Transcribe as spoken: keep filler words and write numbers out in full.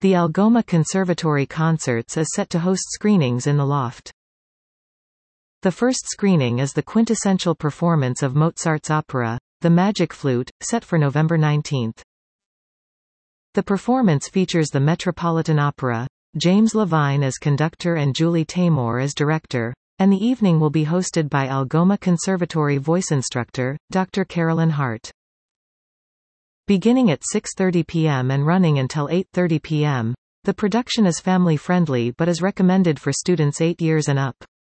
The Algoma Conservatory Concerts is set to host screenings in the loft. The first screening is the quintessential performance of Mozart's opera, The Magic Flute, set for November nineteenth. The performance features the Metropolitan Opera, James Levine as conductor and Julie Taymor as director, and the evening will be hosted by Algoma Conservatory voice instructor, Doctor Carolyn Hart. Beginning at six thirty p m and running until eight thirty p m, the production is family-friendly but is recommended for students eight years and up.